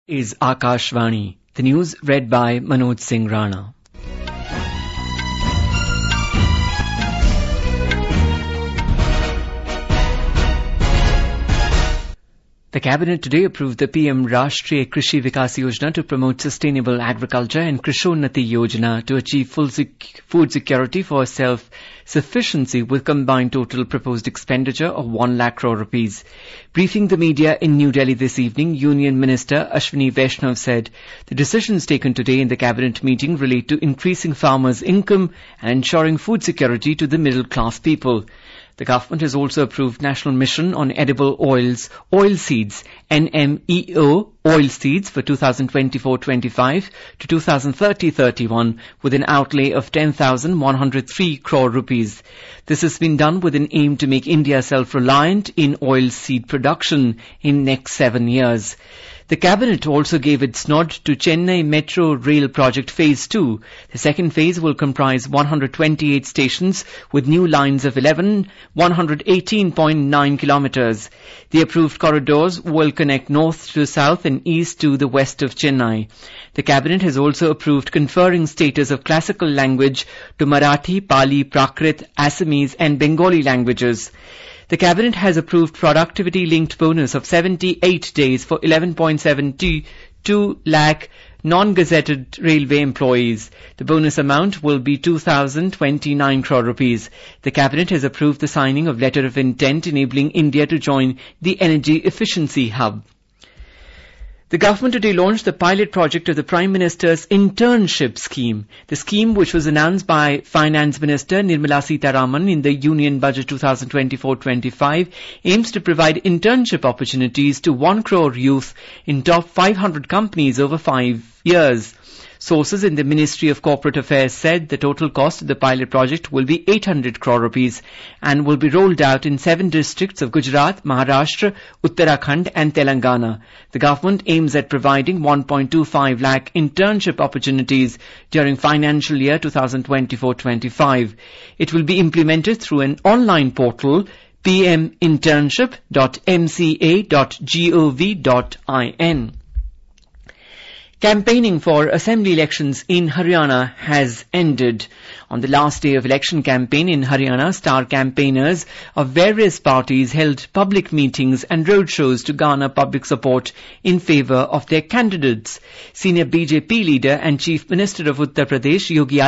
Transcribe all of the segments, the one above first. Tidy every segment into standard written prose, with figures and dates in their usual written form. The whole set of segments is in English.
Is Akashvani. The news read by Manoj Singh Rana. The Cabinet today approved the PM Rashtriya Krishi Vikas Yojana to promote sustainable agriculture and Krishonnati Yojana to achieve food security for self-sufficiency with combined total proposed expenditure of 1 lakh crore rupees. Briefing the media in New Delhi this evening, Union Minister Ashwini Vaishnav said the decisions taken today in the Cabinet meeting relate to increasing farmers' income and ensuring food security to the middle-class people. The government has also approved National Mission on Edible Oilseeds, NMEO oilseeds for 2024-25 to 2030-31 with an outlay of 10,103 crore rupees. This has been done with an aim to make India self-reliant in oilseed production in next 7 years. The Cabinet also gave its nod to Chennai Metro Rail Project Phase 2. The second phase will comprise 128 stations with new lines of 118.9 kilometers. The approved corridors will connect north to south and east to the west of Chennai. The Cabinet has also approved conferring status of classical language to Marathi, Pali, Prakrit, Assamese and Bengali languages. The Cabinet has approved productivity-linked bonus of 78 days for 11.72 lakh non-gazetted railway employees. The bonus amount will be 2,029 crore rupees. The Cabinet has approved the signing of letter of intent enabling India to join the Energy Efficiency Hub. The government today launched the pilot project of the Prime Minister's internship scheme. The scheme, which was announced by Finance Minister Nirmala Sitharaman in the Union Budget 2024-25, aims to provide internship opportunities to 1 crore youth in top 500 companies over 5 years. Sources in the Ministry of Corporate Affairs said the total cost of the pilot project will be 800 crore rupees and will be rolled out in 7 districts of Gujarat, Maharashtra, Uttarakhand and Telangana. The government aims at providing 1.25 lakh internship opportunities during financial year 2024-25. It will be implemented through an online portal, pminternship.mca.gov.in. Campaigning for assembly elections in Haryana has ended. On the last day of election campaign in Haryana, star campaigners of various parties held public meetings and roadshows to garner public support in favour of their candidates. Senior BJP leader and Chief Minister of Uttar Pradesh, Yogi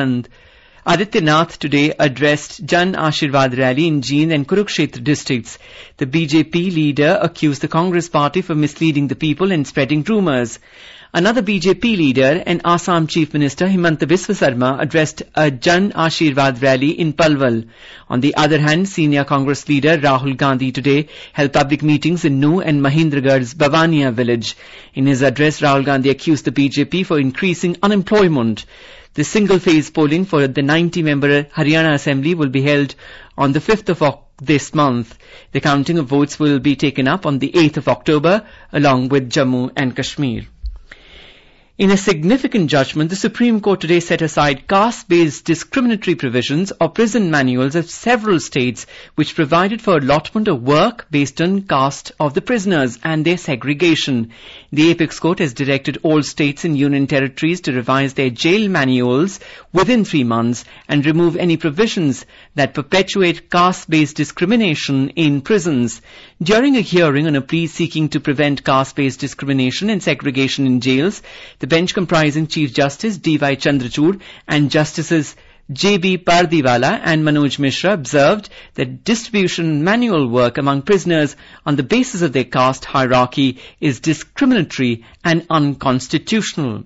Adityanath today addressed Jan Ashirwad rally in Jind and Kurukshetra districts. The BJP leader accused the Congress party for misleading the people and spreading rumours. Another BJP leader and Assam Chief Minister Himanta Biswa Sarma addressed a Jan Ashirwad rally in Palwal. On the other hand, senior Congress leader Rahul Gandhi today held public meetings in Nuh and Mahendragarh's Bhavania village. In his address, Rahul Gandhi accused the BJP for increasing unemployment. The single-phase polling for the 90-member Haryana Assembly will be held on the 5th of this month. The counting of votes will be taken up on the 8th of October along with Jammu and Kashmir. In a significant judgment, the Supreme Court today set aside caste-based discriminatory provisions of prison manuals of several states which provided for allotment of work based on caste of the prisoners and their segregation. The Apex Court has directed all states and union territories to revise their jail manuals within 3 months and remove any provisions that perpetuate caste-based discrimination in prisons. During a hearing on a plea seeking to prevent caste-based discrimination and segregation in jails, the bench comprising Chief Justice D.Y. Chandrachud and Justices J.B. Pardiwala and Manoj Mishra observed that distribution manual work among prisoners on the basis of their caste hierarchy is discriminatory and unconstitutional.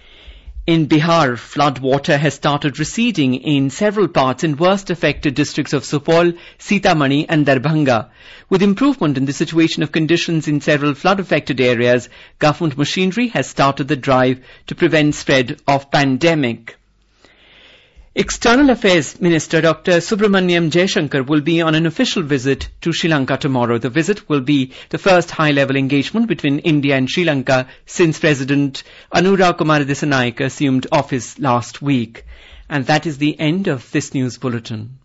In Bihar, flood water has started receding in several parts in worst affected districts of Supaul, Sitamarhi and Darbhanga. With improvement in the situation of conditions in several flood-affected areas, government machinery has started the drive to prevent spread of pandemic. External Affairs Minister Dr. Subramaniam Jaishankar will be on an official visit to Sri Lanka tomorrow. The visit will be the first high-level engagement between India and Sri Lanka since President Anura Kumara Dissanayake assumed office last week. And that is the end of this news bulletin.